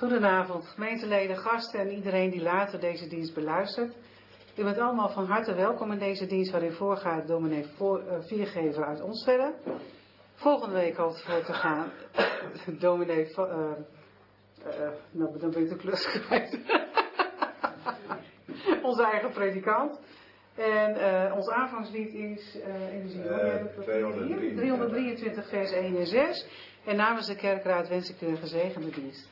Goedenavond, gemeenteleden, gasten en iedereen die later deze dienst beluistert. U bent allemaal van harte welkom in deze dienst waarin voorgaat dominee Viergever uit Onstwedde. Volgende week al voor te gaan dominee nou, dan ben ik de klus kwijt. Onze eigen predikant. En ons aanvangslied is even zien, 323 vers 1 en 6. En namens de kerkraad wens ik u een gezegende dienst.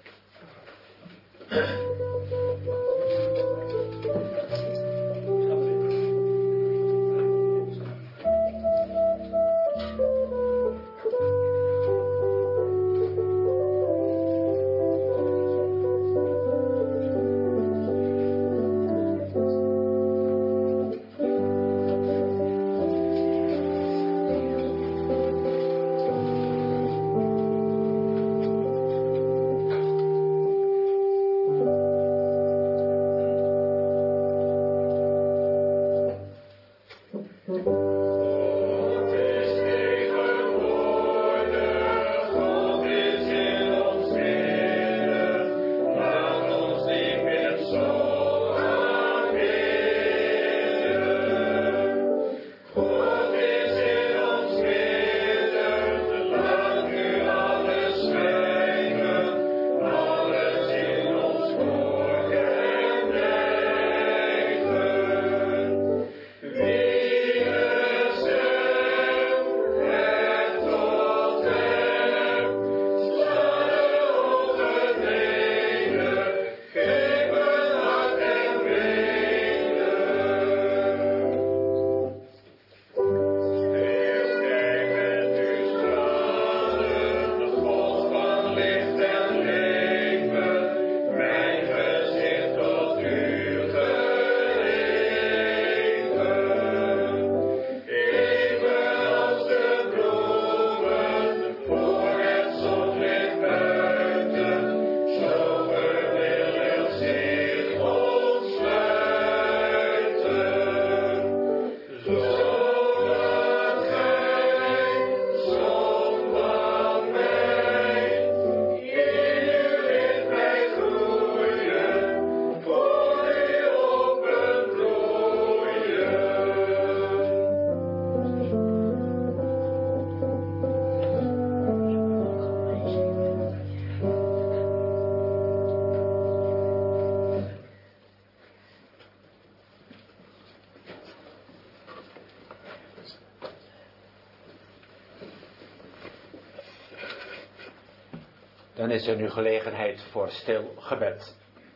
Dan is er nu gelegenheid voor stil gebed.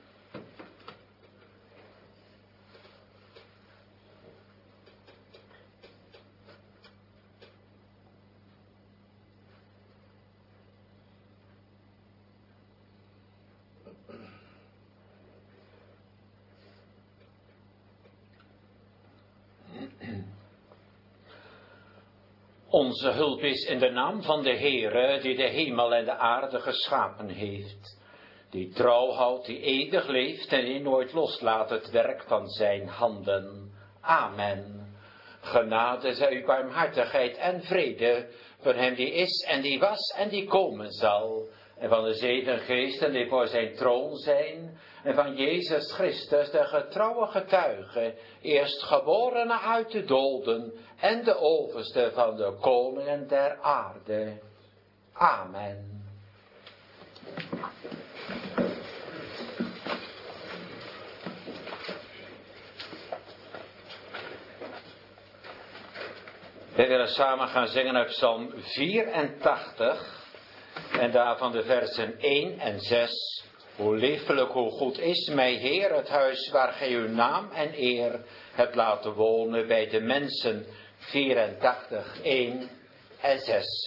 Onze hulp is in de naam van de Heere, die de hemel en de aarde geschapen heeft, die trouw houdt, die eeuwig leeft en die nooit loslaat het werk van zijn handen. Amen. Genade zij u, barmhartigheid en vrede van hem die is en die was en die komen zal, en van de zeven geesten die voor zijn troon zijn, en van Jezus Christus, de getrouwe getuige, eerstgeborene uit de doden en de overste van de koningen der aarde. Amen. We willen samen gaan zingen uit Psalm 84 en daarvan de versen 1 en 6. Hoe liefelijk, hoe goed is mij Heer het huis waar gij uw naam en eer hebt laten wonen bij de mensen. 84, 1 en 6.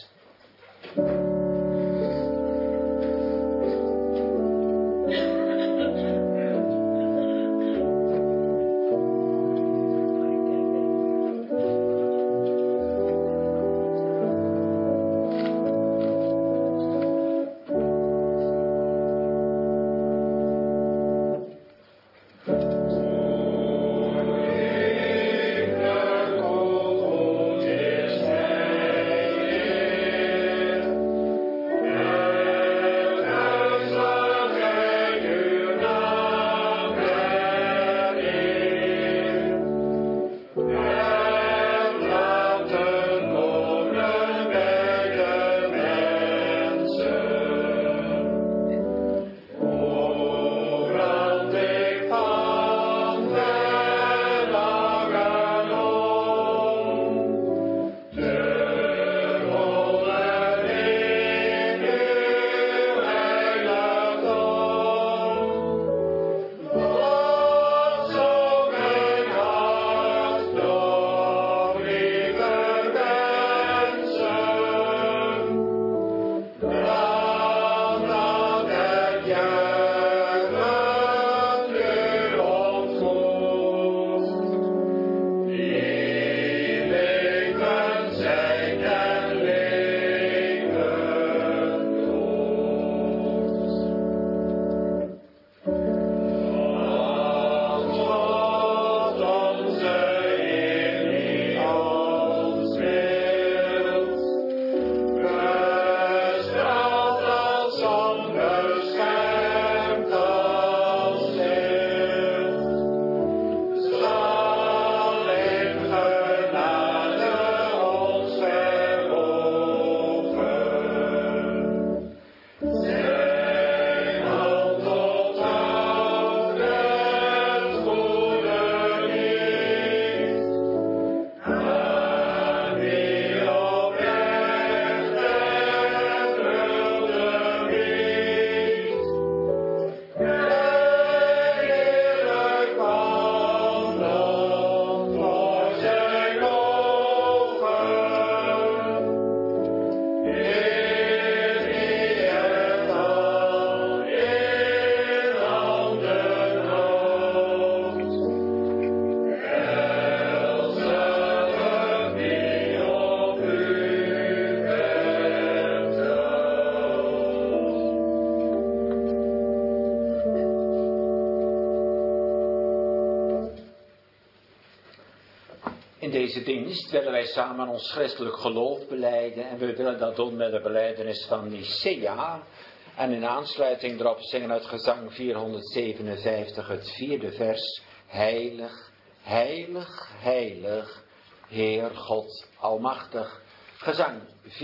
deze dienst willen wij samen ons christelijk geloof belijden. En we willen dat doen met de belijdenis van Nicea. En in aansluiting erop zingen uit gezang 457 het 4e vers. Heilig, heilig, heilig, Heer God Almachtig. Gezang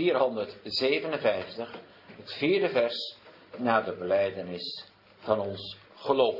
457, het 4e vers, na de belijdenis van ons geloof.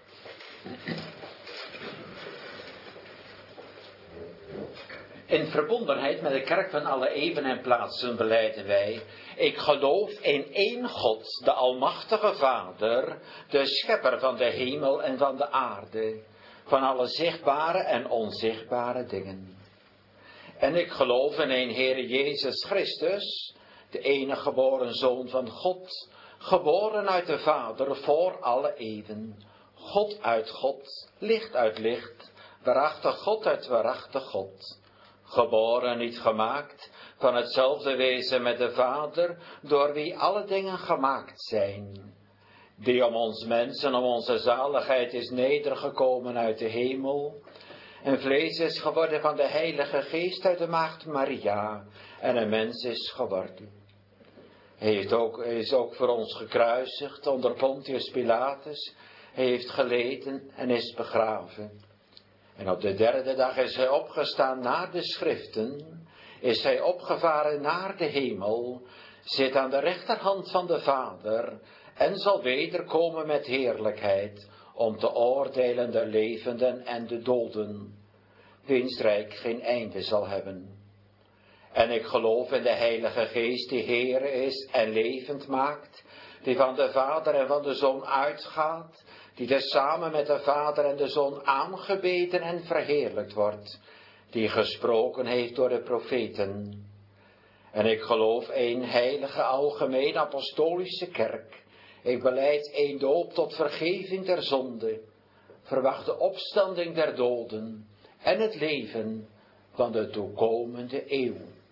In verbondenheid met de kerk van alle eeuwen en plaatsen belijden wij: ik geloof in één God, de Almachtige Vader, de Schepper van de hemel en van de aarde, van alle zichtbare en onzichtbare dingen. En ik geloof in één Heere Jezus Christus, de enige geboren Zoon van God, geboren uit de Vader voor alle eeuwen, God uit God, licht uit licht, waarachtig God uit waarachtig God. Geboren, niet gemaakt, van hetzelfde wezen met de Vader, door wie alle dingen gemaakt zijn. Die om ons mensen, om onze zaligheid is nedergekomen uit de hemel, en vlees is geworden van de Heilige Geest uit de maagd Maria, en een mens is geworden. Hij is ook voor ons gekruisigd onder Pontius Pilatus, hij heeft geleden en is begraven. En op de 3e dag is hij opgestaan naar de schriften, is hij opgevaren naar de hemel, zit aan de rechterhand van de Vader en zal wederkomen met heerlijkheid om te oordelen de levenden en de doden, wiens rijk geen einde zal hebben. En ik geloof in de Heilige Geest die Heere is en levend maakt, die van de Vader en van de Zoon uitgaat, die dus samen met de Vader en de Zoon aangebeden en verheerlijkt wordt, die gesproken heeft door de profeten. En ik geloof één heilige, algemeen apostolische kerk. Ik belijd één doop tot vergeving der zonde, verwacht de opstanding der doden en het leven van de toekomende eeuw.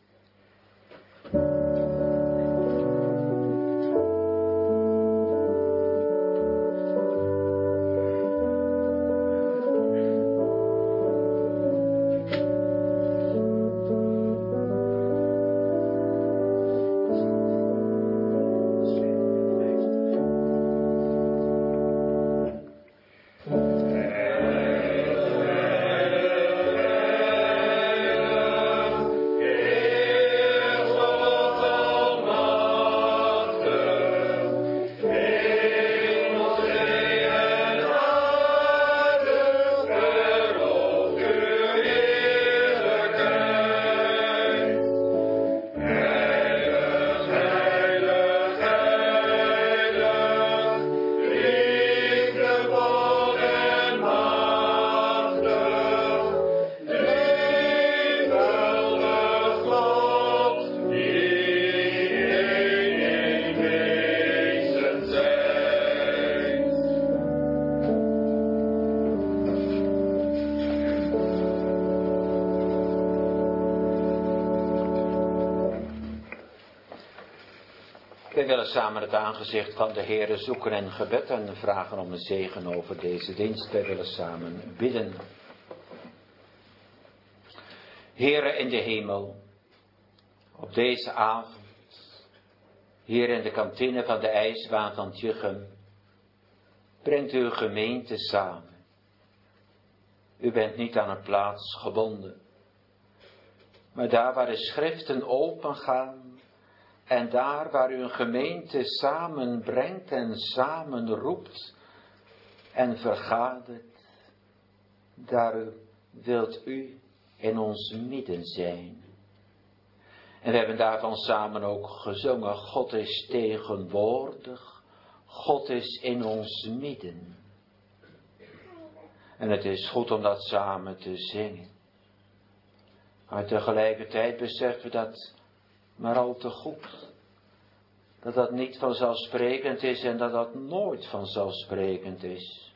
Wij willen samen het aangezicht van de Heere zoeken en gebed en vragen om een zegen over deze dienst. Wij willen samen bidden. Heere in de hemel, op deze avond, hier in de kantine van de ijsbaan van Tjuchem, brengt uw gemeente samen. U bent niet aan een plaats gebonden, maar daar waar de schriften opengaan, en daar waar u een gemeente samenbrengt en samenroept en vergadert, daar wilt u in ons midden zijn. En we hebben daarvan samen ook gezongen: God is tegenwoordig, God is in ons midden. En het is goed om dat samen te zingen. Maar tegelijkertijd beseffen we dat maar al te goed. Dat dat niet vanzelfsprekend is en dat dat nooit vanzelfsprekend is.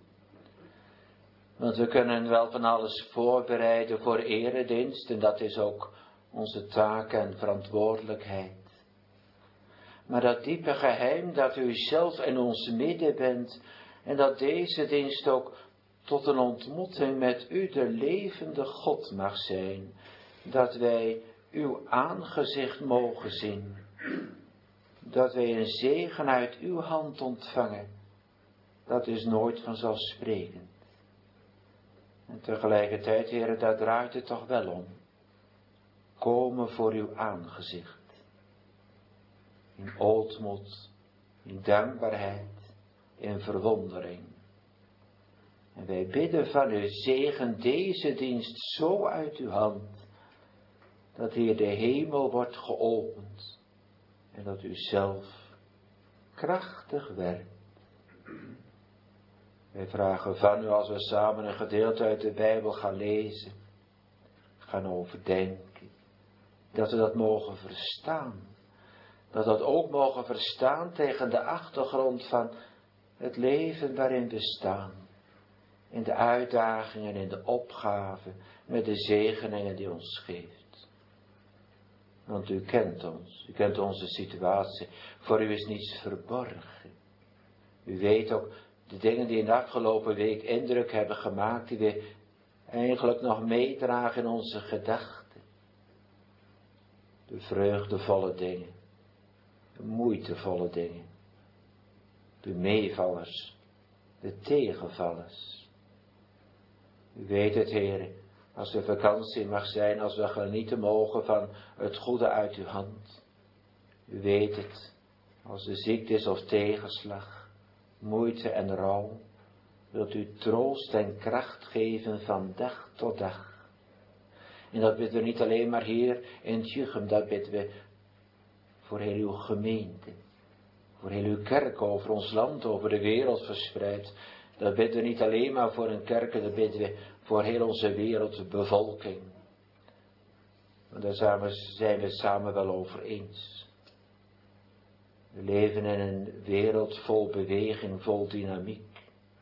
Want we kunnen wel van alles voorbereiden voor eredienst en dat is ook onze taak en verantwoordelijkheid. Maar dat diepe geheim dat u zelf in ons midden bent en dat deze dienst ook tot een ontmoeting met u, de levende God, mag zijn. Dat wij uw aangezicht mogen zien. Dat wij een zegen uit uw hand ontvangen. Dat is nooit vanzelfsprekend. En tegelijkertijd, Heere, daar draait het toch wel om. Komen voor uw aangezicht. In ootmoed, in dankbaarheid, in verwondering. En wij bidden van u, zegen deze dienst zo uit uw hand, dat hier de hemel wordt geopend en dat u zelf krachtig werkt. Wij vragen van u, als we samen een gedeelte uit de Bijbel gaan lezen, gaan overdenken, dat we dat mogen verstaan. Dat we dat ook mogen verstaan tegen de achtergrond van het leven waarin we staan. In de uitdagingen, in de opgaven, met de zegeningen die ons geeft. Want u kent ons, u kent onze situatie. Voor u is niets verborgen. U weet ook de dingen die in de afgelopen week indruk hebben gemaakt, die we eigenlijk nog meedragen in onze gedachten. De vreugdevolle dingen, de moeitevolle dingen, de meevallers, de tegenvallers. U weet het, Heer, als er vakantie mag zijn, als we genieten mogen van het goede uit uw hand. U weet het, als er ziekte is of tegenslag, moeite en rouw, wilt u troost en kracht geven van dag tot dag. En dat bidden we niet alleen maar hier in Tjuchem, dat bidden we voor heel uw gemeente, voor heel uw kerk, over ons land, over de wereld verspreid. Dat bidden we niet alleen maar voor een kerk, dat bidden we voor heel onze wereldbevolking. Want daar zijn we samen wel over eens. We leven in een wereld vol beweging, vol dynamiek.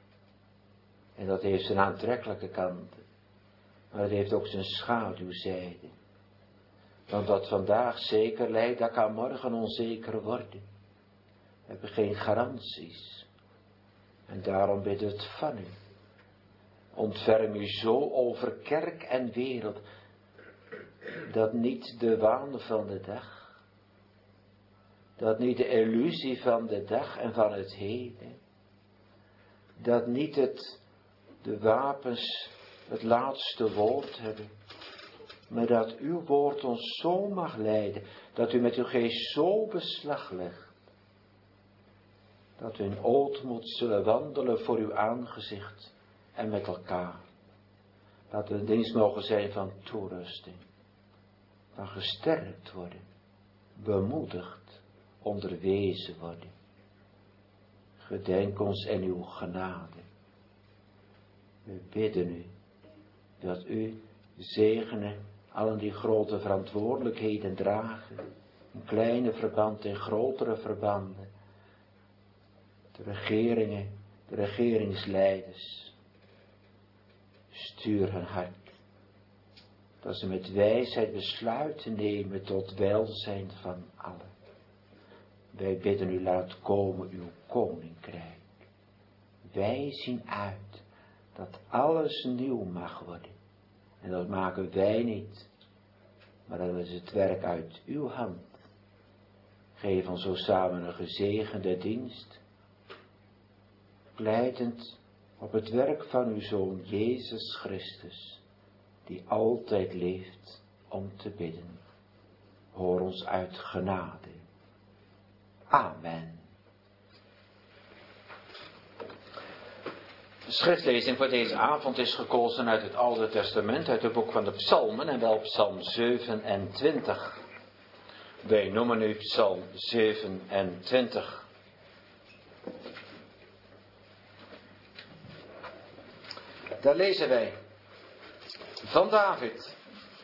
En dat heeft zijn aantrekkelijke kanten. Maar het heeft ook zijn schaduwzijde. Want wat vandaag zeker lijkt, dat kan morgen onzeker worden. We hebben geen garanties. En daarom bidden we het van u. Ontferm u zo over kerk en wereld, dat niet de waan van de dag, dat niet de illusie van de dag en van het heden, dat niet de wapens het laatste woord hebben, maar dat uw woord ons zo mag leiden, dat u met uw geest zo beslag legt, dat we in ootmoed zullen wandelen voor uw aangezicht en met elkaar. Dat we een dienst mogen zijn van toerusting, van gesterkt worden, bemoedigd, onderwezen worden. Gedenk ons in uw genade. We bidden u dat u zegene allen die grote verantwoordelijkheden dragen, in kleine verband, in grotere verbanden. De regeringen, de regeringsleiders. Stuur hun hart. Dat ze met wijsheid besluiten nemen tot welzijn van allen. Wij bidden u, laat komen uw koninkrijk. Wij zien uit dat alles nieuw mag worden. En dat maken wij niet. Maar dat is het werk uit uw hand. Geef ons zo samen een gezegende dienst. Pleitend op het werk van uw Zoon Jezus Christus, die altijd leeft om te bidden. Hoor ons uit genade. Amen. De schriftlezing voor deze avond is gekozen uit het Oude Testament, uit het boek van de Psalmen, en wel Psalm 27. Wij noemen nu Psalm 27. Daar lezen wij van David.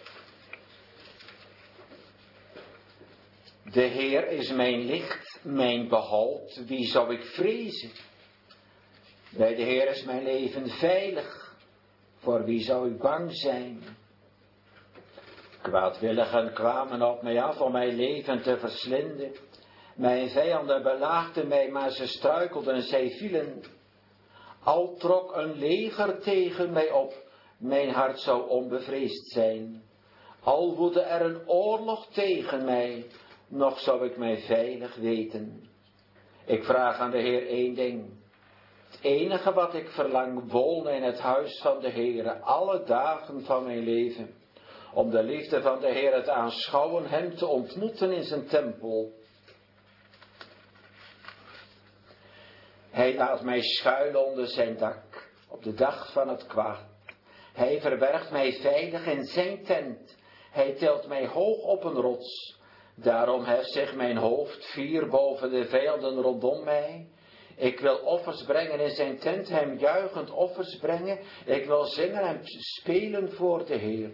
De Heer is mijn licht, mijn behoud, wie zou ik vrezen? Bij de Heer is mijn leven veilig, voor wie zou ik bang zijn? Kwaadwilligen kwamen op mij af om mijn leven te verslinden. Mijn vijanden belaagden mij, maar ze struikelden en zij vielen. Al trok een leger tegen mij op, mijn hart zou onbevreesd zijn. Al woedde er een oorlog tegen mij, nog zou ik mij veilig weten. Ik vraag aan de Heer één ding. Het enige wat ik verlang, wonen in het huis van de Heere alle dagen van mijn leven. Om de liefde van de Heer te aanschouwen, hem te ontmoeten in zijn tempel. Hij laat mij schuilen onder zijn dak, op de dag van het kwaad. Hij verbergt mij veilig in zijn tent. Hij telt mij hoog op een rots. Daarom heft zich mijn hoofd fier boven de vijanden rondom mij. Ik wil offers brengen in zijn tent, hem juichend offers brengen. Ik wil zingen en spelen voor de Heer.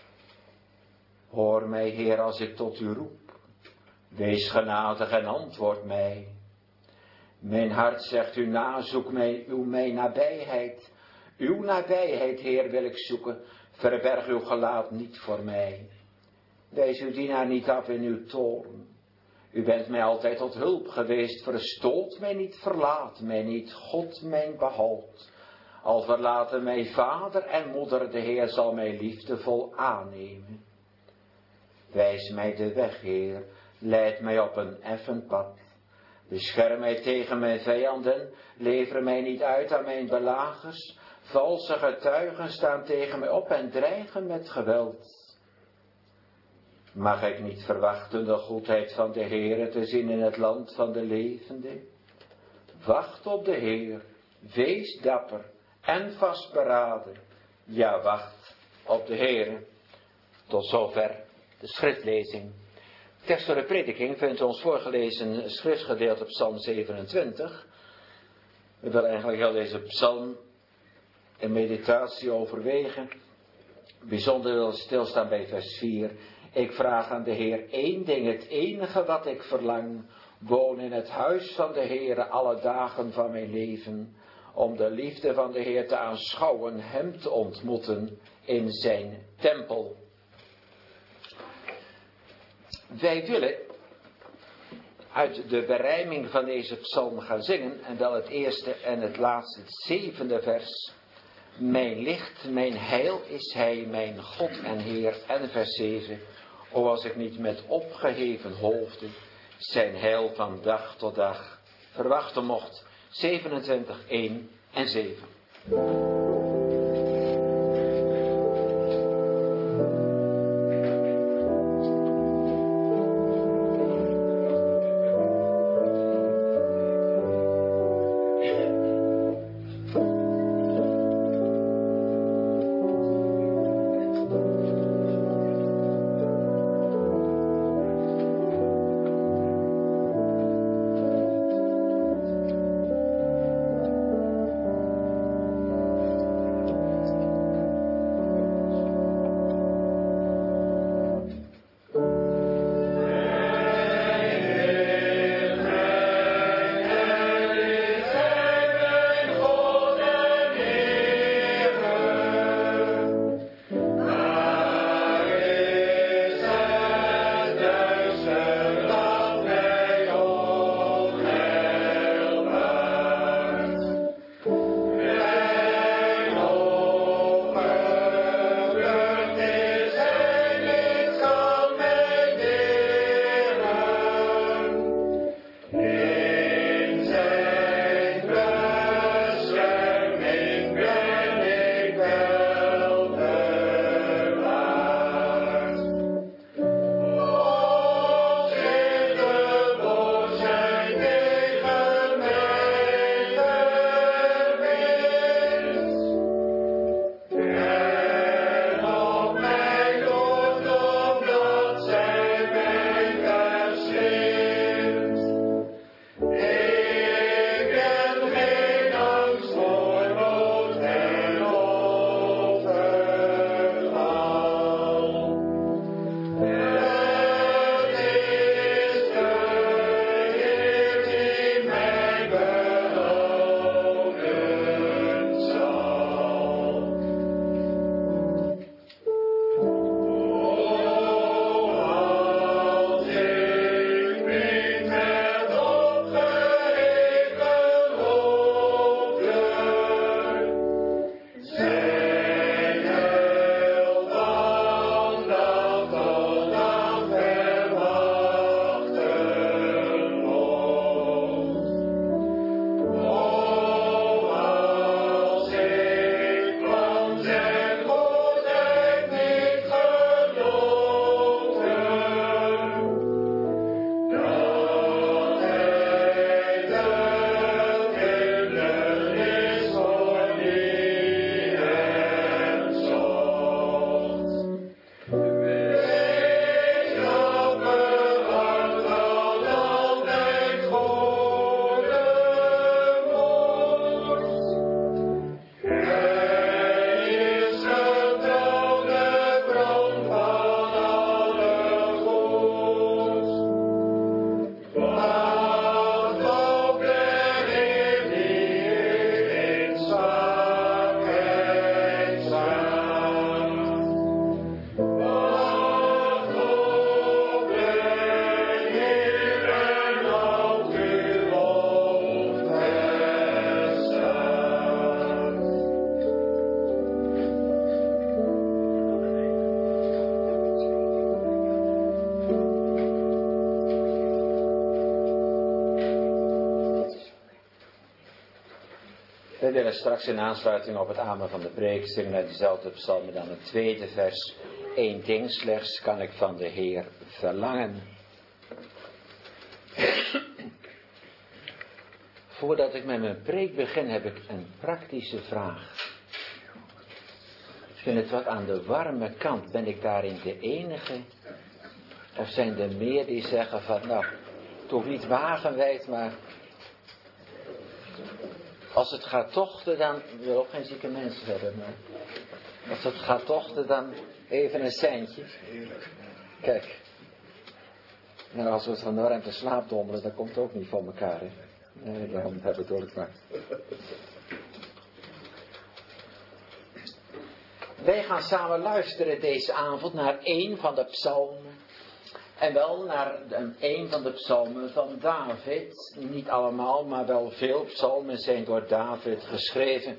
Hoor mij, Heer, als ik tot u roep. Wees genadig en antwoord mij. Mijn hart zegt u na, zoek mij uw nabijheid. Uw nabijheid, Heer, wil ik zoeken. Verberg uw gelaat niet voor mij. Wijs uw dienaar niet af in uw toorn. U bent mij altijd tot hulp geweest. Verstoot mij niet, verlaat mij niet. God mijn behoud. Al verlaten mij vader en moeder, de Heer zal mij liefdevol aannemen. Wijs mij de weg, Heer. Leid mij op een effen pad. Bescherm mij tegen mijn vijanden. Lever mij niet uit aan mijn belagers. Valse getuigen staan tegen mij op en dreigen met geweld. Mag ik niet verwachten de goedheid van de Heere te zien in het land van de levenden? Wacht op de Heer, wees dapper en vastberaden. Ja, wacht op de Heere. Tot zover de schriftlezing. De tekst voor de prediking vindt ons voorgelezen schriftgedeelte Psalm 27. We willen eigenlijk heel deze psalm in meditatie overwegen. Bijzonder willen stilstaan bij vers 4. Ik vraag aan de Heer één ding, het enige wat ik verlang, woon in het huis van de Heer alle dagen van mijn leven, om de liefde van de Heer te aanschouwen, hem te ontmoeten in zijn tempel. Wij willen uit de berijming van deze psalm gaan zingen, en wel het eerste en het laatste, het 7e vers. Mijn licht, mijn heil is hij, mijn God en Heer. En vers 7. O, als ik niet met opgeheven hoofden zijn heil van dag tot dag verwachten mocht. 27, 1 en 7. We willen straks in aansluiting op het amen van de preek zingen uit diezelfde psalm, dan het tweede vers. 1 ding slechts kan ik van de Heer verlangen. Voordat ik met mijn preek begin heb ik een praktische vraag. Ik vind het wat aan de warme kant. Ben ik daarin de enige? Of zijn er meer die zeggen van nou, toch niet wagenwijd, maar als het gaat tochten dan, ik wil ook geen zieke mensen hebben, maar als het gaat tochten dan even een seintje. Kijk. Nou, als we het van de ruimte slaap dommelen, dan komt het ook niet voor elkaar, hè. Nee, daarom bedoel ik maar. Wij gaan samen luisteren deze avond naar één van de psalmen. En wel naar een van de psalmen van David. Niet allemaal, maar wel veel psalmen zijn door David geschreven.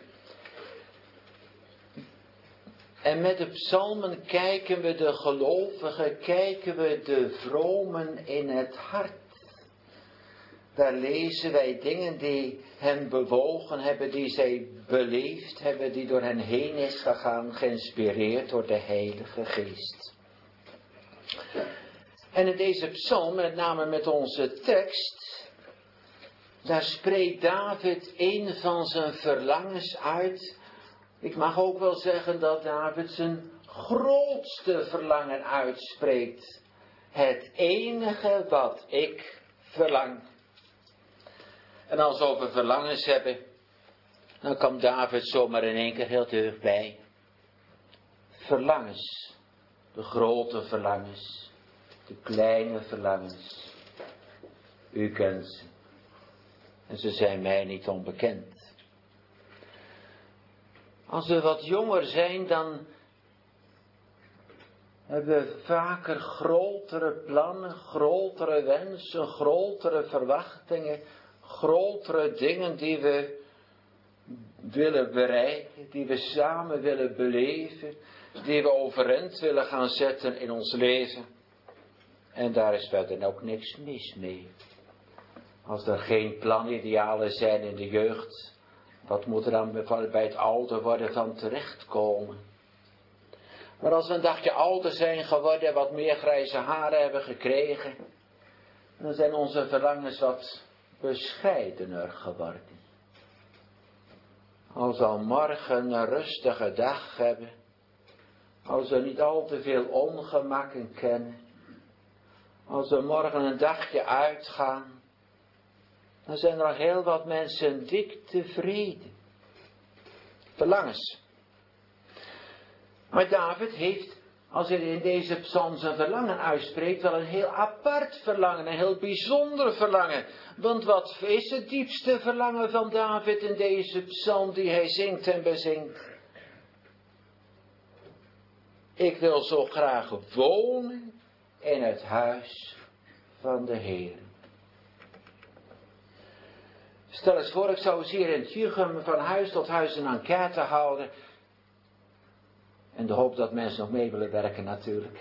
En met de psalmen kijken we de gelovigen, kijken we de vromen in het hart. Daar lezen wij dingen die hen bewogen hebben, die zij beleefd hebben, die door hen heen is gegaan, geïnspireerd door de Heilige Geest. En in deze psalm, met name met onze tekst, daar spreekt David een van zijn verlangens uit. Ik mag ook wel zeggen dat David zijn grootste verlangen uitspreekt. Het enige wat ik verlang. En als we over verlangens hebben, dan komt David zomaar in één keer heel dichtbij. Verlangens. De grote verlangens. De kleine verlangens. U kent ze. En ze zijn mij niet onbekend. Als we wat jonger zijn, dan hebben we vaker grotere plannen, grotere wensen, grotere verwachtingen, grotere dingen die we willen bereiken, die we samen willen beleven, die we overeind willen gaan zetten in ons leven. En daar is verder ook niks mis mee. Als er geen planidealen zijn in de jeugd, wat moet er dan bij het ouder worden van terechtkomen? Maar als we een dagje ouder zijn geworden, wat meer grijze haren hebben gekregen, dan zijn onze verlangens wat bescheidener geworden. Als we al morgen een rustige dag hebben, als we niet al te veel ongemakken kennen, als we morgen een dagje uitgaan, dan zijn er al heel wat mensen dik tevreden. Verlangens. Maar David heeft, als hij in deze psalm zijn verlangen uitspreekt, wel een heel apart verlangen, een heel bijzonder verlangen. Want wat is het diepste verlangen van David in deze psalm die hij zingt en bezingt? Ik wil zo graag wonen in het huis van de Heer. Stel eens voor, ik zou eens hier in het Jugum van huis tot huis een enquête houden. En de hoop dat mensen nog mee willen werken natuurlijk.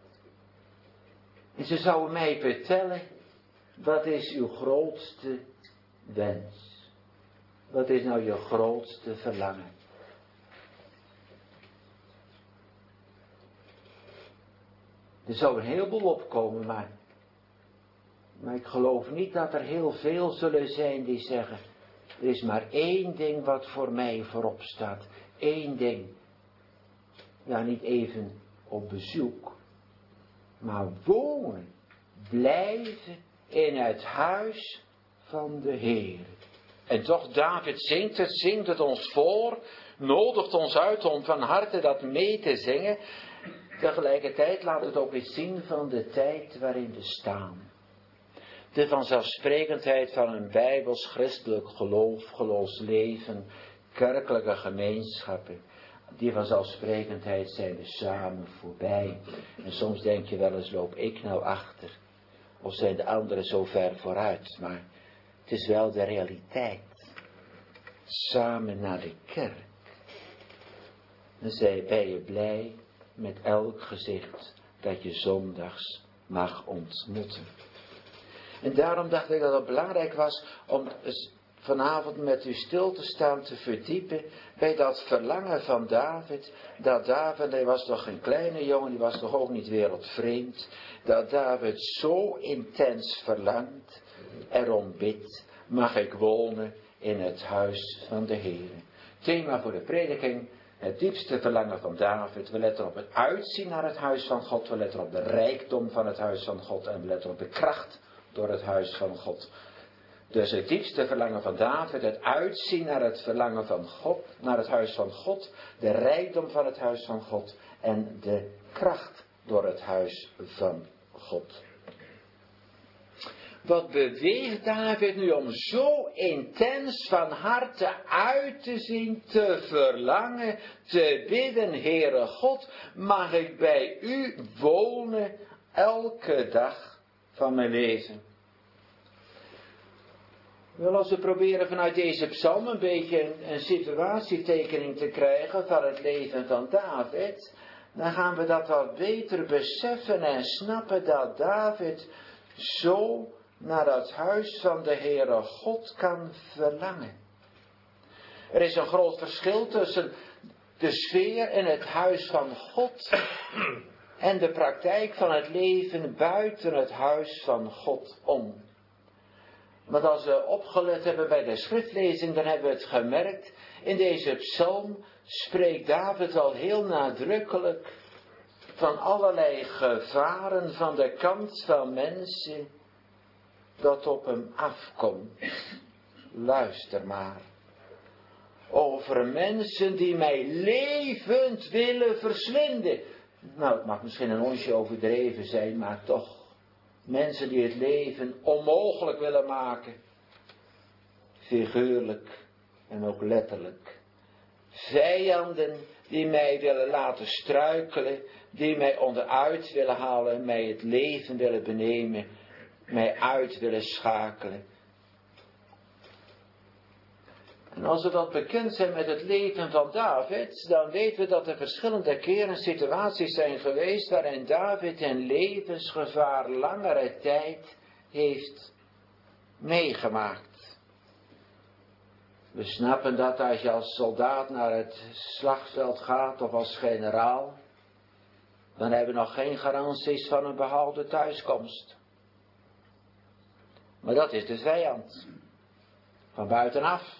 En ze zouden mij vertellen, wat is uw grootste wens? Wat is nou je grootste verlangen? Er zou een heleboel opkomen, maar ik geloof niet dat er heel veel zullen zijn die zeggen, er is maar één ding wat voor mij voorop staat. Eén ding. Ja, niet even op bezoek, maar wonen, blijven in het huis van de Heer. En toch, David zingt het ons voor, nodigt ons uit om van harte dat mee te zingen. Tegelijkertijd laat het ook iets zien van de tijd waarin we staan. De vanzelfsprekendheid van een bijbels christelijk geloofsleven, kerkelijke gemeenschappen. Die vanzelfsprekendheid zijn we samen voorbij. En soms denk je wel eens, loop ik nou achter? Of zijn de anderen zo ver vooruit? Maar het is wel de realiteit. Samen naar de kerk. Dan ben je blij met elk gezicht dat je zondags mag ontmoeten. En daarom dacht ik dat het belangrijk was om vanavond met u stil te staan, te verdiepen bij dat verlangen van David. Dat David, hij was toch geen kleine jongen, die was toch ook niet wereldvreemd. Dat David zo intens verlangt, erom bidt, mag ik wonen in het huis van de Heer. Thema voor de prediking, het diepste verlangen van David. We letten op het uitzien naar het huis van God, we letten op de rijkdom van het huis van God en we letten op de kracht door het huis van God. Dus het diepste verlangen van David, het uitzien naar het verlangen van God, naar het huis van God, de rijkdom van het huis van God en de kracht door het huis van God. Wat beweegt David nu om zo intens van harte uit te zien, te verlangen, te bidden, Heere God, mag ik bij u wonen elke dag van mijn leven. Wel, als we proberen vanuit deze psalm een beetje een situatietekening te krijgen van het leven van David, dan gaan we dat wat beter beseffen en snappen dat David zo naar het huis van de Heere God kan verlangen. Er is een groot verschil tussen de sfeer in het huis van God en de praktijk van het leven buiten het huis van God om. Want als we opgelet hebben bij de schriftlezing, dan hebben we het gemerkt. In deze psalm spreekt David al heel nadrukkelijk van allerlei gevaren van de kant van mensen dat op hem afkomt. Luister maar. Over mensen die mij levend willen verslinden. Nou, het mag misschien een onsje overdreven zijn, maar toch. Mensen die het leven onmogelijk willen maken. Figuurlijk en ook letterlijk. Vijanden die mij willen laten struikelen. Die mij onderuit willen halen. Mij het leven willen benemen. Mij uit willen schakelen. En als we wat bekend zijn met het leven van David, dan weten we dat er verschillende keren situaties zijn geweest waarin David in levensgevaar langere tijd heeft meegemaakt. We snappen dat als je als soldaat naar het slagveld gaat of als generaal, dan hebben we nog geen garanties van een behouden thuiskomst. Maar dat is de vijand. Van buitenaf.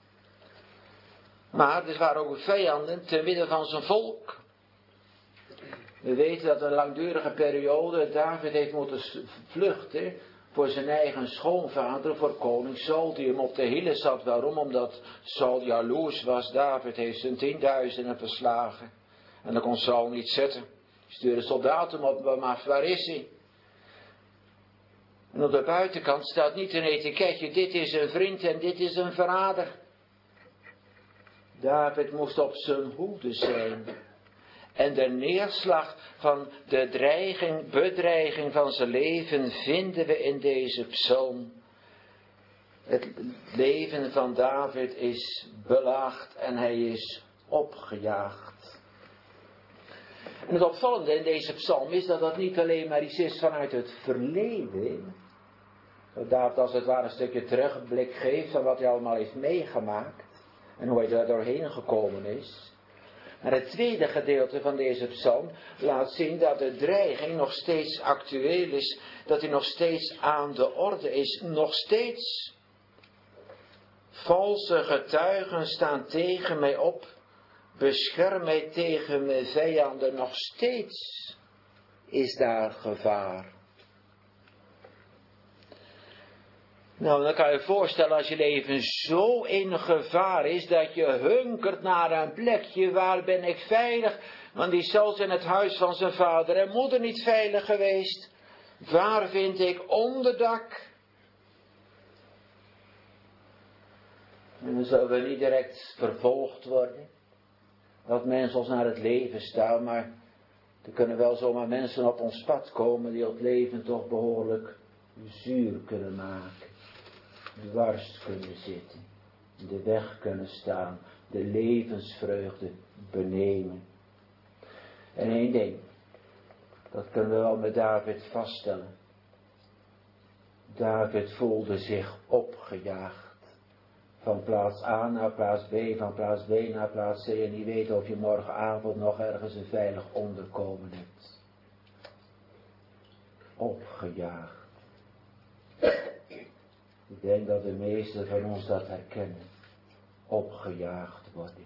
Maar er waren ook vijanden te midden van zijn volk. We weten dat een langdurige periode David heeft moeten vluchten voor zijn eigen schoonvader, voor koning Saul, die hem op de hielen zat. Waarom? Omdat Saul jaloers was. David heeft zijn 10.000 verslagen. En dan kon Saul niet zetten. Stuurde soldaten op hem af. Waar is hij? En op de buitenkant staat niet een etiketje. Dit is een vriend en dit is een verrader. David moest op zijn hoede zijn. En de neerslag van de bedreiging van zijn leven vinden we in deze psalm. Het leven van David is belaagd en hij is opgejaagd. En het opvallende in deze psalm is dat dat niet alleen maar iets is vanuit het verleden. Dat David als het ware een stukje terugblik geeft van wat hij allemaal heeft meegemaakt. En hoe hij daar doorheen gekomen is. Maar het tweede gedeelte van deze psalm laat zien dat de dreiging nog steeds actueel is. Dat hij nog steeds aan de orde is. Nog steeds. Valse getuigen staan tegen mij op. Bescherm mij tegen mijn vijanden. Nog steeds is daar gevaar. Nou, dan kan je je voorstellen als je leven zo in gevaar is dat je hunkert naar een plekje, waar ben ik veilig? Want die is zelfs in het huis van zijn vader en moeder niet veilig geweest. Waar vind ik onderdak? En dan zullen we niet direct vervolgd worden. Dat mensen ons naar het leven staan, maar er kunnen wel zomaar mensen op ons pad komen die het leven toch behoorlijk zuur kunnen maken. Dwars kunnen zitten, de weg kunnen staan, de levensvreugde benemen. En één ding, dat kunnen we wel met David vaststellen. David voelde zich opgejaagd. Van plaats A naar plaats B, van plaats B naar plaats C en niet weten of je morgenavond nog ergens een veilig onderkomen hebt. Opgejaagd. Ik denk dat de meesten van ons dat herkennen. Opgejaagd worden.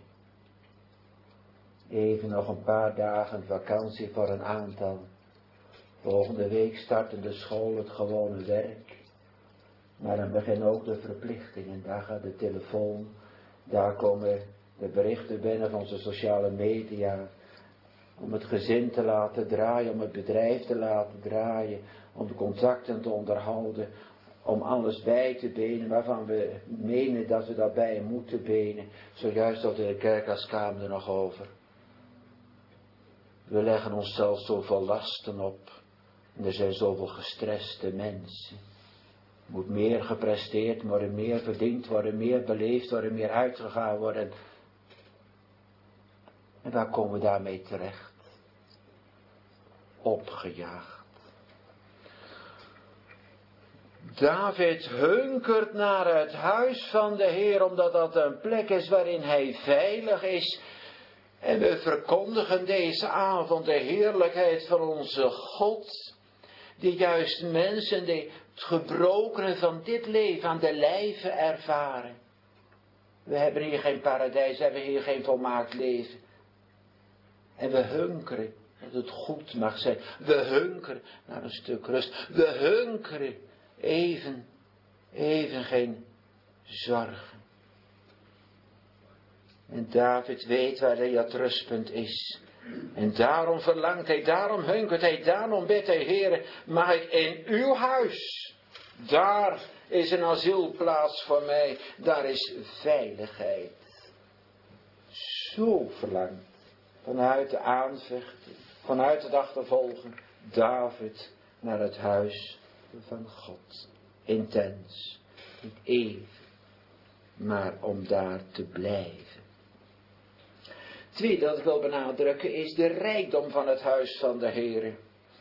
Even nog een paar dagen vakantie voor een aantal. Volgende week starten de school, het gewone werk. Maar dan beginnen ook de verplichtingen. Daar gaat de telefoon. Daar komen de berichten binnen van onze sociale media. Om het gezin te laten draaien, om het bedrijf te laten draaien. Om de contacten te onderhouden. Om alles bij te benen waarvan we menen dat we daarbij moeten benen. Zojuist had de kerkaskamer er nog over. We leggen onszelf zoveel lasten op. En er zijn zoveel gestreste mensen. Er moet meer gepresteerd worden, meer verdiend worden, meer beleefd worden, meer uitgegaan worden. En waar komen we daarmee terecht? Opgejaagd. David hunkert naar het huis van de Heer, omdat dat een plek is waarin hij veilig is. En we verkondigen deze avond de heerlijkheid van onze God, die juist mensen die het gebrokene van dit leven aan de lijve ervaren. We hebben hier geen paradijs, we hebben hier geen volmaakt leven. En we hunkeren dat het goed mag zijn. We hunkeren naar een stuk rust. We hunkeren even geen zorgen. En David weet waar hij het rustpunt is. En daarom verlangt hij, daarom hunkert hij, daarom bidt hij, Heere, mag ik in uw huis. Daar is een asielplaats voor mij, daar is veiligheid. Zo verlangt, vanuit de aanvechten, vanuit het achtervolgen, David naar het huis van God. Intens, niet even, maar om daar te blijven. Tweede dat ik wil benadrukken is de rijkdom van het huis van de Heer.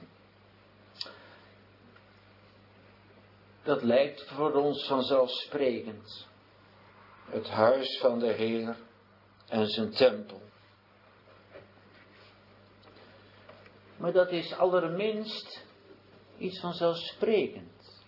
Dat lijkt voor ons vanzelfsprekend. Het huis van de Heer en zijn tempel. Maar dat is allerminst iets vanzelfsprekend.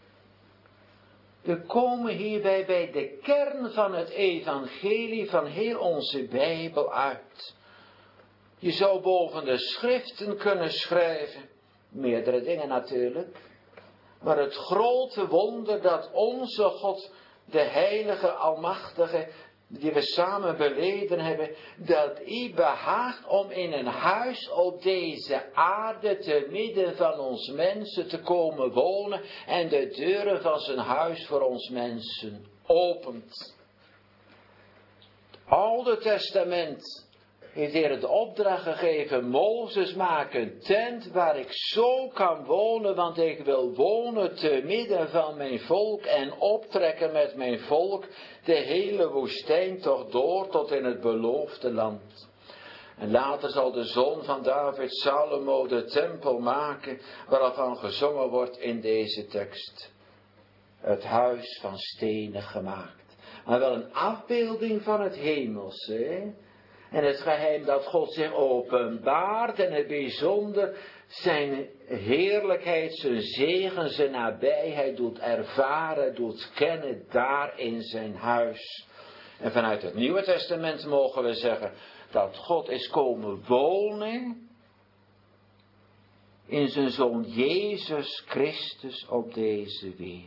We komen hierbij bij de kern van het evangelie van heel onze Bijbel uit. Je zou boven de schriften kunnen schrijven, meerdere dingen natuurlijk, maar het grote wonder dat onze God, de heilige, almachtige, die we samen beleden hebben, dat hij behaagt om in een huis op deze aarde te midden van ons mensen te komen wonen en de deuren van zijn huis voor ons mensen opent. Het Oude Testament heeft Heer de opdracht gegeven, Mozes maak een tent waar ik zo kan wonen, want ik wil wonen te midden van mijn volk en optrekken met mijn volk de hele woestijn toch door tot in het beloofde land. En later zal de zoon van David, Salomo, de tempel maken waarvan gezongen wordt in deze tekst. Het huis van stenen gemaakt. Maar wel een afbeelding van het hemelse. En het geheim dat God zich openbaart en het bijzonder zijn heerlijkheid, zijn zegen, zijn nabijheid doet ervaren, doet kennen daar in zijn huis. En vanuit het Nieuwe Testament mogen we zeggen dat God is komen wonen in zijn Zoon Jezus Christus op deze wereld.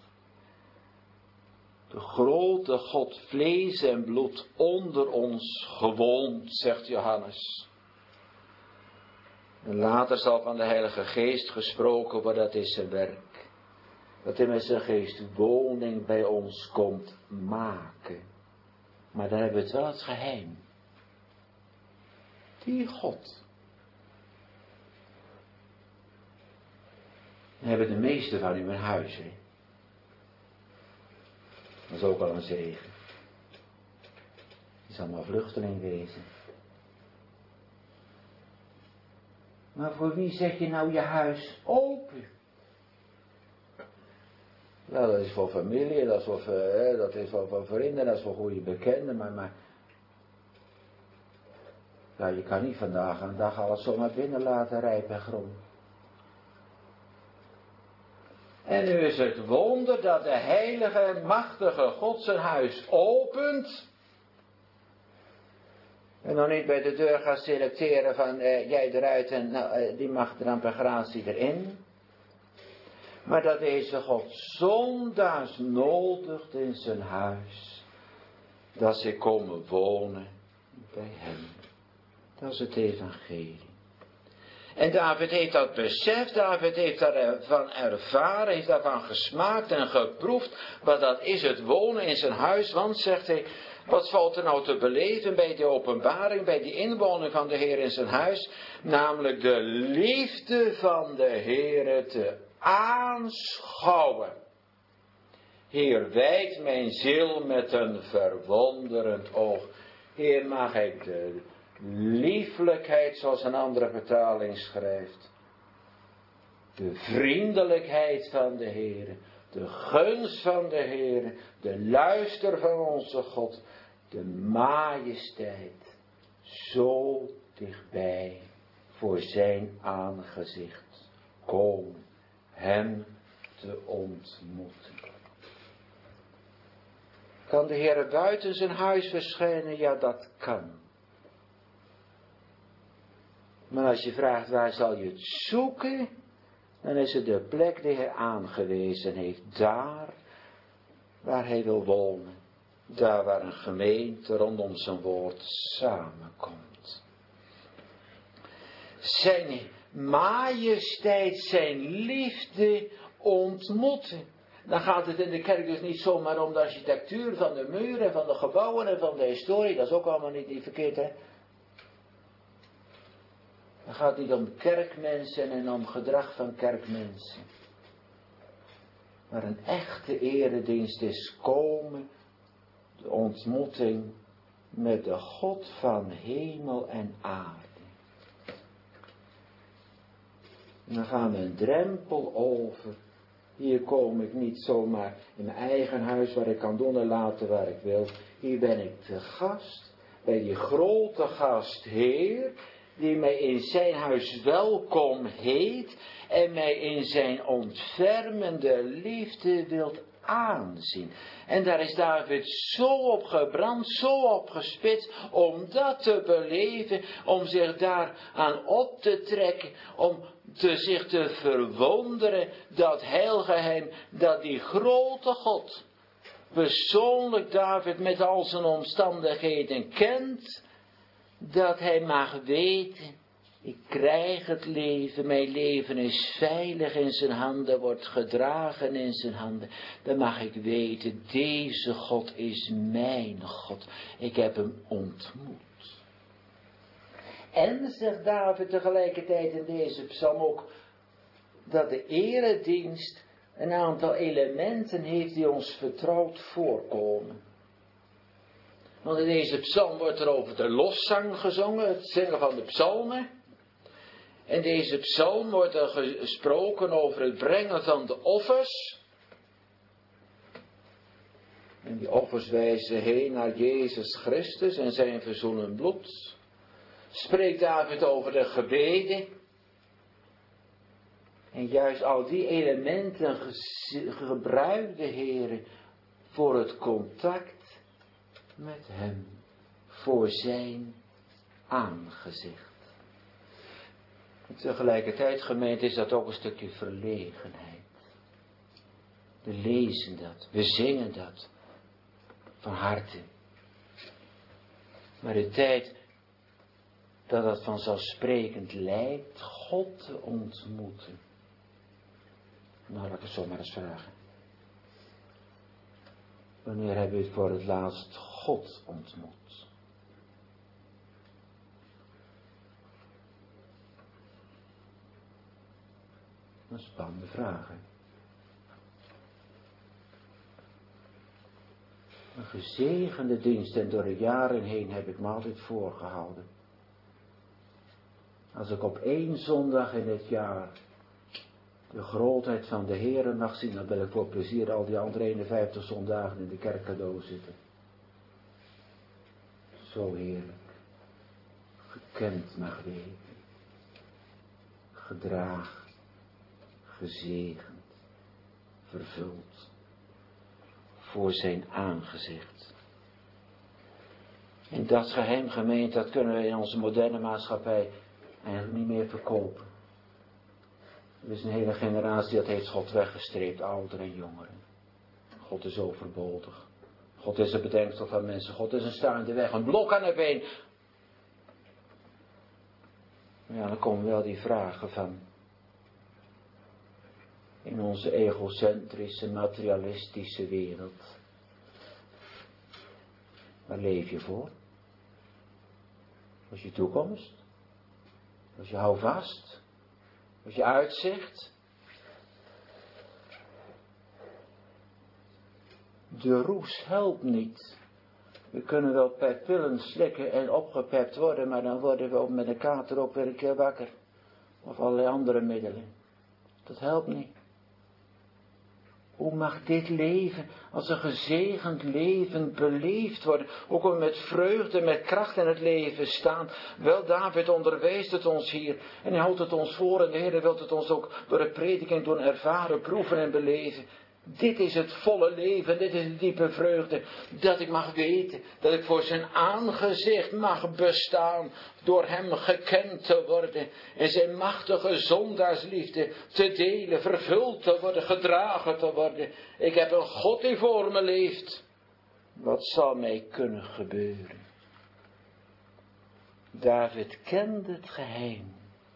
De grote God, vlees en bloed onder ons gewoond, zegt Johannes. En later zal van de Heilige Geest gesproken worden, dat is zijn werk. Dat hij met zijn geest woning bij ons komt maken. Maar dan hebben we het wel het geheim. Die God. Dan hebben de meesten van u een huis, hè. Dat is ook al een zegen. Je zal maar vluchteling wezen. Maar voor wie zeg je nou je huis open? Nou, dat is voor familie, dat is voor vrienden, dat is voor goede bekenden, maar ja, je kan niet vandaag aan de dag alles zomaar binnen laten rijp en groen. En nu is het wonder dat de heilige, machtige God zijn huis opent. En dan niet bij de deur gaat selecteren van jij eruit en nou, die mag er dan per gratie erin. Maar dat deze God zondaars nodigt in zijn huis. Dat ze komen wonen bij hem. Dat is het evangelie. En David heeft dat beseft, David heeft daarvan ervaren, heeft daarvan gesmaakt en geproefd. Maar dat is het wonen in zijn huis, want zegt hij, wat valt er nou te beleven bij die openbaring, bij die inwoning van de Heer in zijn huis? Namelijk de liefde van de Heer te aanschouwen. Heer, wijd mijn ziel met een verwonderend oog. Heer, mag ik de lieflijkheid, zoals een andere vertaling schrijft. De vriendelijkheid van de Heer. De gunst van de Heer. De luister van onze God. De majesteit. Zo dichtbij voor zijn aangezicht. Kom hem te ontmoeten. Kan de Heer buiten zijn huis verschijnen? Ja, dat kan. Maar als je vraagt waar zal je het zoeken, dan is het de plek die hij aangewezen heeft. Daar waar hij wil wonen. Daar waar een gemeente rondom zijn woord samenkomt. Zijn majesteit, zijn liefde ontmoeten. Dan gaat het in de kerk dus niet zomaar om de architectuur van de muren, van de gebouwen en van de historie. Dat is ook allemaal niet verkeerd, hè. Het gaat niet om kerkmensen en om gedrag van kerkmensen. Maar een echte eredienst is komen, de ontmoeting met de God van hemel en aarde. En dan gaan we een drempel over. Hier kom ik niet zomaar in mijn eigen huis waar ik kan doen en laten waar ik wil. Hier ben ik te gast bij die grote gastheer die mij in zijn huis welkom heet en mij in zijn ontfermende liefde wilt aanzien. En daar is David zo op gebrand, zo op gespitst, om dat te beleven, om zich daar aan op te trekken, om zich te verwonderen, dat heilgeheim, dat die grote God persoonlijk David met al zijn omstandigheden kent, dat hij mag weten, ik krijg het leven, mijn leven is veilig in zijn handen, wordt gedragen in zijn handen. Dan mag ik weten, deze God is mijn God. Ik heb hem ontmoet. En, zegt David tegelijkertijd in deze psalm ook, dat de eredienst een aantal elementen heeft die ons vertrouwd voorkomen. Want in deze psalm wordt er over de loszang gezongen, het zingen van de psalmen. In deze psalm wordt er gesproken over het brengen van de offers. En die offers wijzen heen naar Jezus Christus en zijn verzoenend bloed. Spreekt David over de gebeden. En juist al die elementen gebruikt de Heer voor het contact met hem. Voor zijn aangezicht. En tegelijkertijd, gemeente, is dat ook een stukje verlegenheid. We lezen dat, we zingen dat van harte. Maar de tijd dat het vanzelfsprekend lijkt God te ontmoeten. Nou, laat ik het zo maar eens vragen. Wanneer hebben we voor het laatst God ontmoet? Dat is een spannende vraag, hè? Een gezegende dienst en door de jaren heen heb ik me altijd voorgehouden. Als ik op 1 zondag in het jaar de grootheid van de Heere mag zien, dan wil ik voor plezier al die andere 51 zondagen in de kerk cadeau zitten. Zo heerlijk. Gekend mag weten. Gedragen. Gezegend. Vervuld. Voor zijn aangezicht. En dat geheim, gemeente, dat kunnen we in onze moderne maatschappij eigenlijk niet meer verkopen. Er is een hele generatie dat heeft God weggestreept, ouderen en jongeren. God is overbodig. God is een bedenksel van mensen. God is een staande weg, een blok aan het been. Ja, dan komen wel die vragen van. In onze egocentrische, materialistische wereld. Waar leef je voor? Wat is je toekomst? Wat is je houvast? Wat is je uitzicht? De roes helpt niet. We kunnen wel pillen slikken en opgepept worden, maar dan worden we ook met een kater ook weer een keer wakker. Of allerlei andere middelen. Dat helpt niet. Hoe mag dit leven als een gezegend leven beleefd worden? Hoe kunnen we met vreugde, met kracht in het leven staan? Wel, David onderwijst het ons hier. En hij houdt het ons voor en de Heer wil het ons ook door de prediking doen ervaren, proeven en beleven. Dit is het volle leven, dit is de diepe vreugde. Dat ik mag weten, dat ik voor zijn aangezicht mag bestaan. Door hem gekend te worden. En zijn machtige zondaarsliefde te delen, vervuld te worden, gedragen te worden. Ik heb een God die voor me leeft. Wat zal mij kunnen gebeuren? David kende het geheim.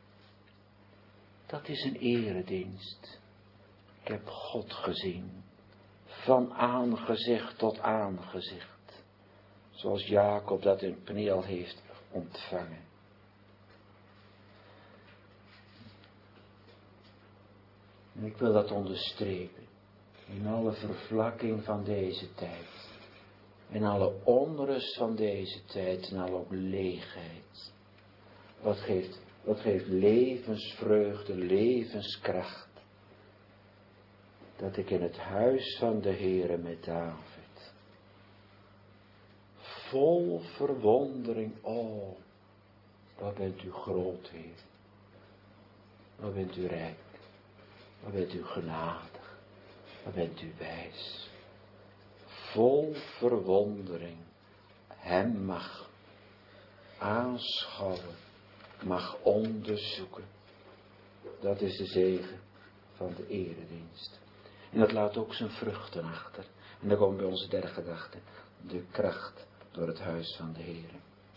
Dat is een eredienst. Ik heb God gezien, van aangezicht tot aangezicht, zoals Jacob dat in Peniel heeft ontvangen. En ik wil dat onderstrepen, in alle vervlakking van deze tijd, in alle onrust van deze tijd, en alle leegheid. Wat geeft levensvreugde, levenskracht. Dat ik in het huis van de Heere met David, vol verwondering, oh, wat bent u groot, Heer. Wat bent u rijk. Wat bent u genadig. Wat bent u wijs. Vol verwondering hem mag aanschouwen, mag onderzoeken. Dat is de zegen van de eredienst. En dat laat ook zijn vruchten achter. En dan komen we bij onze derde gedachte. De kracht door het huis van de Heer.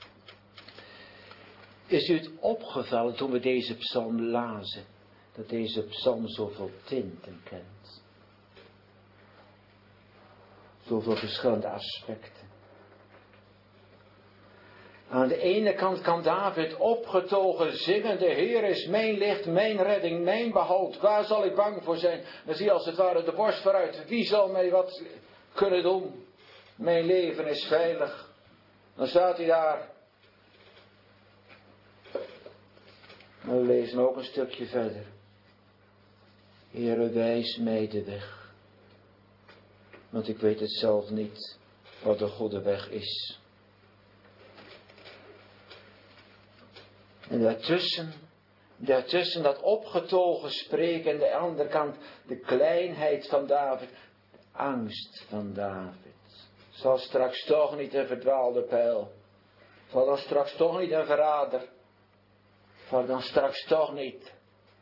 Is u het opgevallen toen we deze psalm lazen? Dat deze psalm zoveel tinten kent. Zoveel verschillende aspecten. Aan de ene kant kan David opgetogen zingen, de Heer is mijn licht, mijn redding, mijn behoud. Waar zal ik bang voor zijn? Dan zie je als het ware de borst vooruit. Wie zal mij wat kunnen doen? Mijn leven is veilig. Dan staat hij daar. Maar we lezen ook een stukje verder. Heere, wijs mij de weg. Want ik weet het zelf niet wat de goede weg is. En daartussen dat opgetogen spreken en de andere kant de kleinheid van David, angst van David. Zal straks toch niet een verdwaalde pijl, zal dan straks toch niet een verrader, zal dan straks toch niet.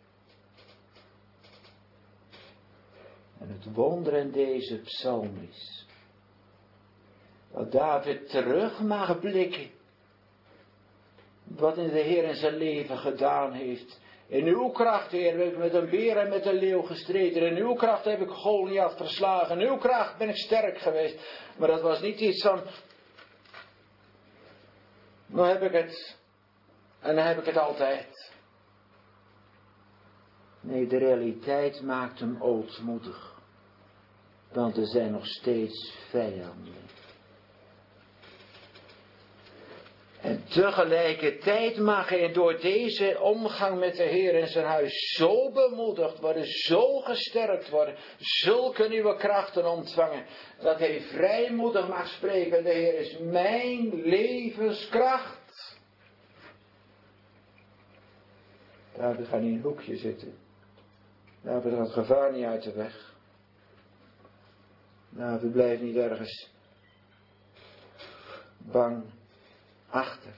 En het wonder in deze psalm is, dat David terug mag blikken. Wat in de Heer in zijn leven gedaan heeft. In uw kracht, Heer, heb ik met een beer en met een leeuw gestreden. In uw kracht heb ik Goliath verslagen. In uw kracht ben ik sterk geweest. Maar dat was niet iets van, nou heb ik het. En dan heb ik het altijd. Nee, de realiteit maakt hem ootmoedig. Want er zijn nog steeds vijanden. En tegelijkertijd mag hij door deze omgang met de Heer in zijn huis zo bemoedigd worden, zo gesterkt worden, zulke nieuwe krachten ontvangen, dat hij vrijmoedig mag spreken: de Heer is mijn levenskracht. David gaat in een hoekje zitten. David gaat het gevaar niet uit de weg. David blijft niet ergens bang achter.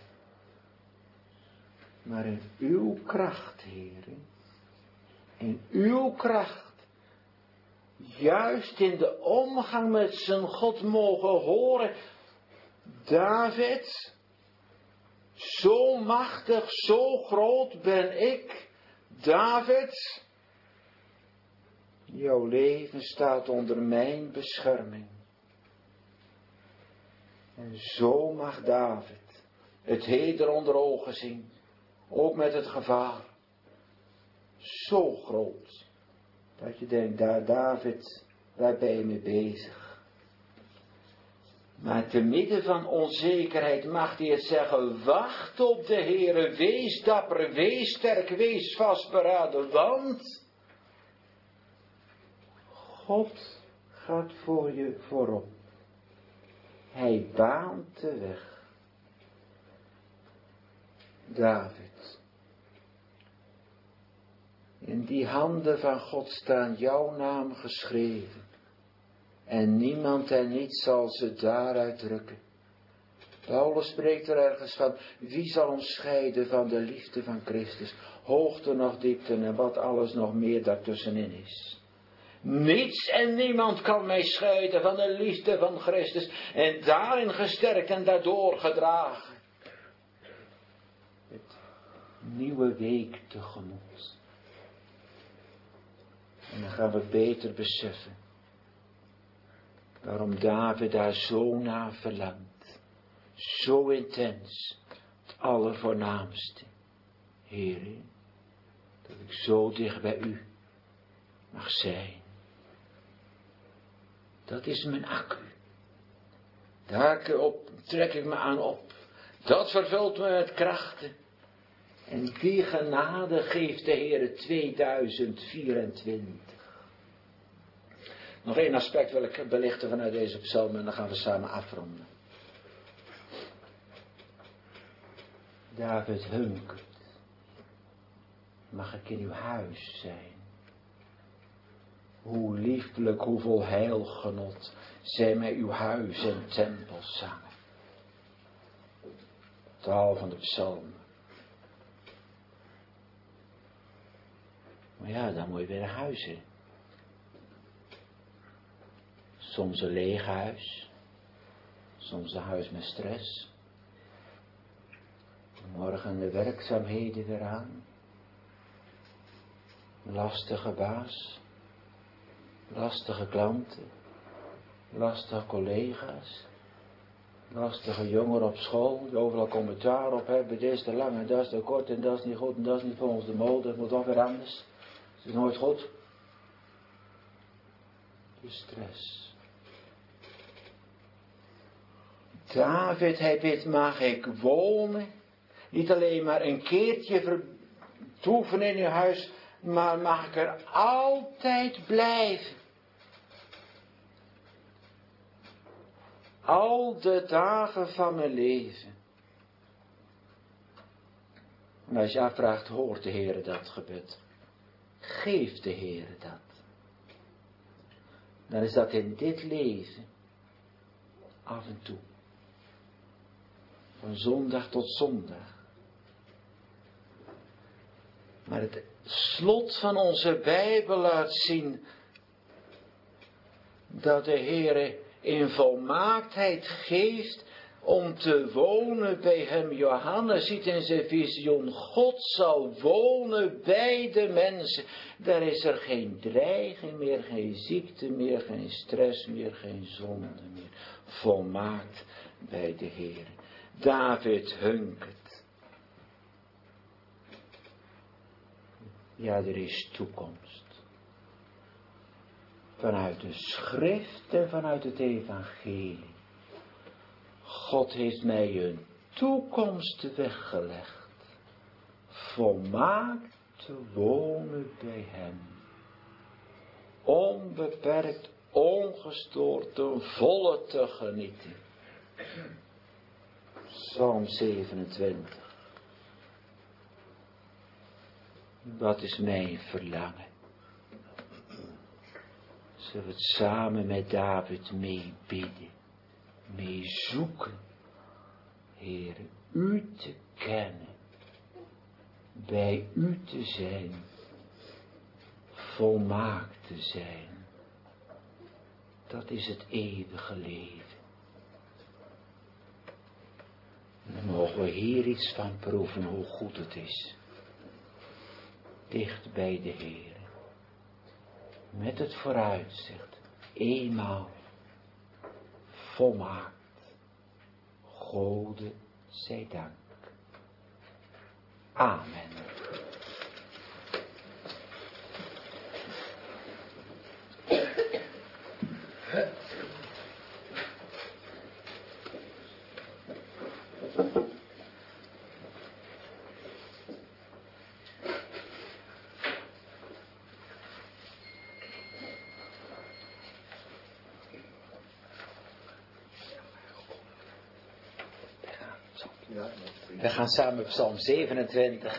Maar in uw kracht, Heer. In uw kracht. Juist in de omgang met zijn God mogen horen. David, zo machtig, zo groot ben ik. David, jouw leven staat onder mijn bescherming. En zo mag David het heder onder ogen zien. Ook met het gevaar. Zo groot. Dat je denkt, daar David, waar ben je mee bezig? Maar te midden van onzekerheid mag hij het zeggen: wacht op de Heere, wees dapper, wees sterk, wees vastberaden, want God gaat voor je voorop. Hij baant de weg. David. In die handen van God staan jouw naam geschreven. En niemand en niets zal ze daaruit drukken. Paulus spreekt er ergens van: wie zal ons scheiden van de liefde van Christus? Hoogte nog diepte en wat alles nog meer daartussenin is. Niets en niemand kan mij scheiden van de liefde van Christus. En daarin gesterkt en daardoor gedragen. Het nieuwe week tegemoet. En dan gaan we beter beseffen waarom David daar zo naar verlangt. Zo intens. Het allervoornaamste. Heer, dat ik zo dicht bij u mag zijn. Dat is mijn accu. Daar trek ik me aan op. Dat vervult me met krachten. En die genade geeft de Heer 2024. Nog één aspect wil ik belichten vanuit deze psalm en dan gaan we samen afronden. David hunkert. Mag ik in uw huis zijn? Hoe lieflijk, hoeveel heilgenot zij mij uw huis en tempel zangen. Taal van de psalm. Maar ja, dan moet je weer naar huis, hè. Soms een leeg huis. Soms een huis met stress. Morgen de werkzaamheden weer aan. Lastige baas. Lastige klanten. Lastige collega's. Lastige jongeren op school. Die overal commentaar op hebben. Dit is te lang en dat is te kort en dat is niet goed en dat is niet volgens de mode. Het moet toch weer anders. Het is nooit goed. De stress. David, hij bidt, mag ik wonen? Niet alleen maar een keertje vertoeven in uw huis, maar mag ik er altijd blijven? Al de dagen van mijn leven. En als je afvraagt, hoort de Heer dat gebed? Geeft de Heer dat? Dan is dat in dit leven af en toe. Van zondag tot zondag. Maar het slot van onze Bijbel laat zien dat de Heer in volmaaktheid geeft om te wonen bij hem. Johannes ziet in zijn visioen: God zal wonen bij de mensen. Daar is er geen dreiging meer, geen ziekte meer, geen stress meer, geen zonde meer. Volmaakt bij de Heer. David hunkert. Ja, er is toekomst. Vanuit de schrift en vanuit het evangelie. God heeft mij een toekomst weggelegd. Volmaakt te wonen bij hem. Onbeperkt, ongestoord, ten volle te genieten. Psalm 27. Wat is mijn verlangen? Zullen we het samen met David mee bidden, mee zoeken, Heer, u te kennen, bij u te zijn, volmaakt te zijn. Dat is het eeuwige leven. En dan mogen we hier iets van proeven hoe goed het is. Dicht bij de Heer. Met het vooruitzicht. Eenmaal. Volmaakt. Gode zij dank. Amen. We gaan samen Psalm 27.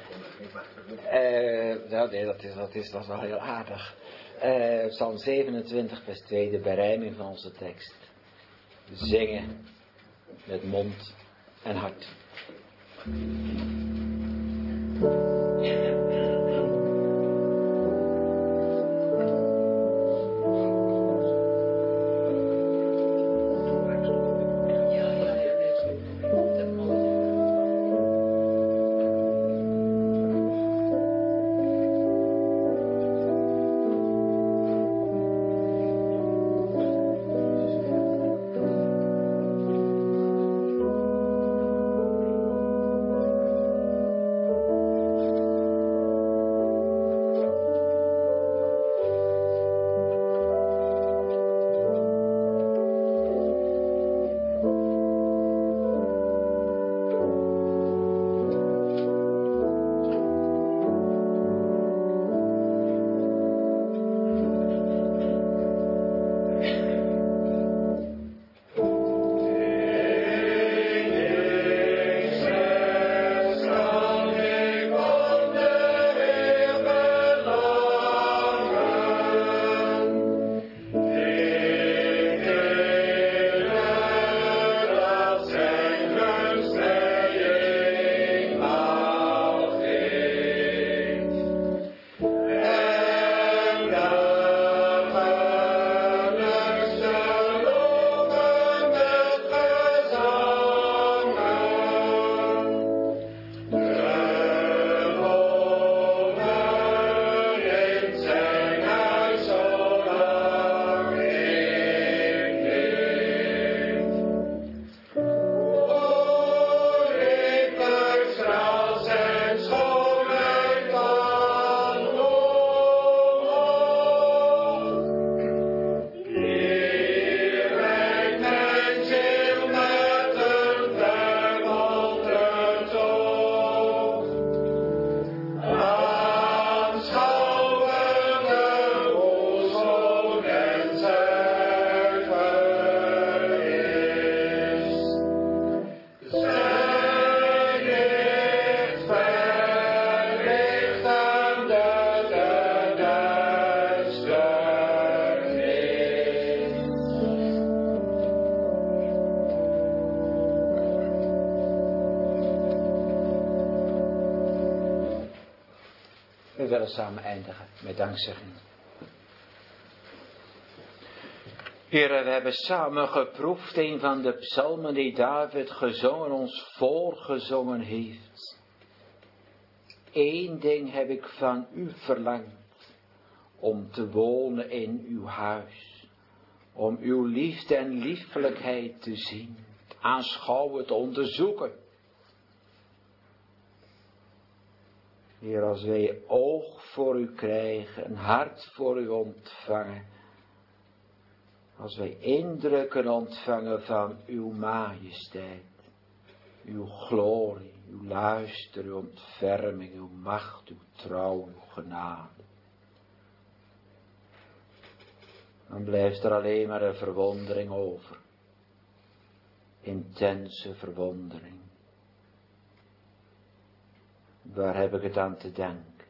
Dat is wel heel aardig. Psalm 27 vers 2, de berijming van onze tekst. Zingen met mond en hart. We willen samen eindigen met dankzegging. Heere, we hebben samen geproefd een van de psalmen die David gezongen, ons voorgezongen heeft. Eén ding heb ik van u verlangd, om te wonen in uw huis, om uw liefde en liefelijkheid te zien, te aanschouwen, te onderzoeken. Heer, als wij oog voor u krijgen, een hart voor u ontvangen, als wij indrukken ontvangen van uw majesteit, uw glorie, uw luister, uw ontferming, uw macht, uw trouw, uw genade. Dan blijft er alleen maar een verwondering over. Intense verwondering. Waar heb ik het aan te denken?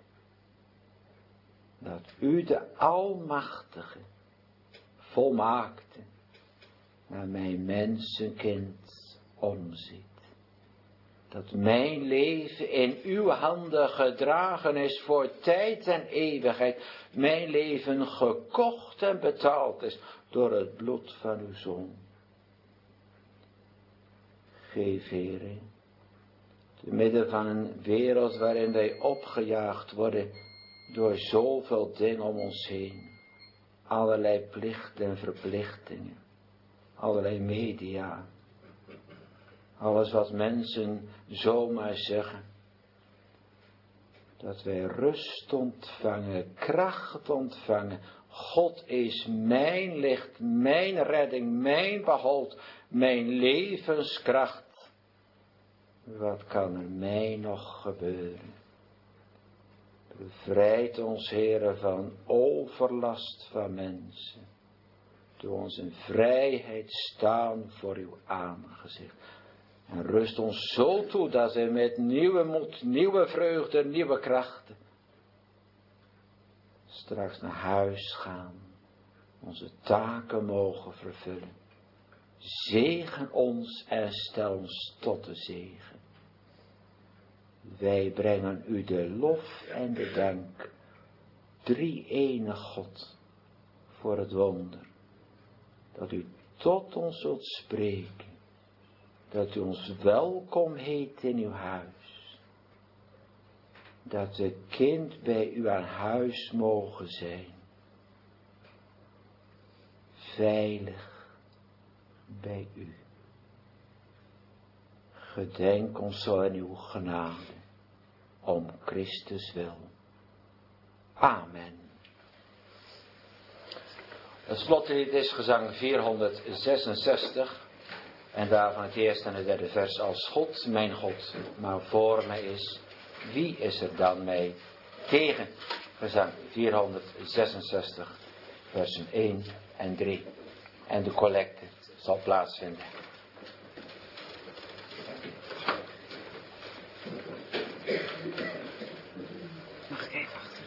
Dat u de Almachtige, volmaakte, naar mijn mensenkind omziet. Dat mijn leven in uw handen gedragen is voor tijd en eeuwigheid. Mijn leven gekocht en betaald is door het bloed van uw Zoon. Geef, Heere, te midden van een wereld waarin wij opgejaagd worden door zoveel dingen om ons heen. Allerlei plichten en verplichtingen. Allerlei media. Alles wat mensen zomaar zeggen. Dat wij rust ontvangen, kracht ontvangen. God is mijn licht, mijn redding, mijn behoud, mijn levenskracht. Wat kan er mij nog gebeuren? Bevrijd ons, Heere, van overlast van mensen. Doe ons in vrijheid staan voor uw aangezicht. En rust ons zo toe dat wij met nieuwe moed, nieuwe vreugde, nieuwe krachten straks naar huis gaan. Onze taken mogen vervullen. Zegen ons en stel ons tot de zegen. Wij brengen u de lof en de dank, drie-ene God, voor het wonder, dat u tot ons zult spreken, dat u ons welkom heet in uw huis, dat we kind bij u aan huis mogen zijn, veilig bij u. Gedenk ons zo in uw genade, om Christus wil. Amen. Het slotlied is gezang 466 en daarvan het eerste en het derde vers. Als God, mijn God, maar voor mij is, wie is er dan mij tegen? Gezang 466 versen 1 en 3 en de collecte zal plaatsvinden. Mag ik even achter?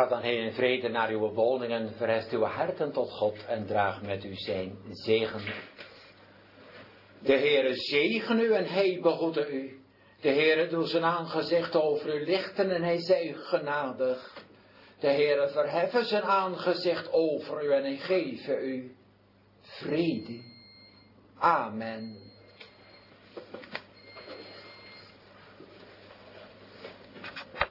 Ga dan heen in vrede naar uw woningen, verheft uw harten tot God en draag met u zijn zegen. De Heere zegen u en hij behoede u. De Heere doet zijn aangezicht over u lichten en hij zij u genadig. De Heere verheffen zijn aangezicht over u en hij geven u vrede. Amen.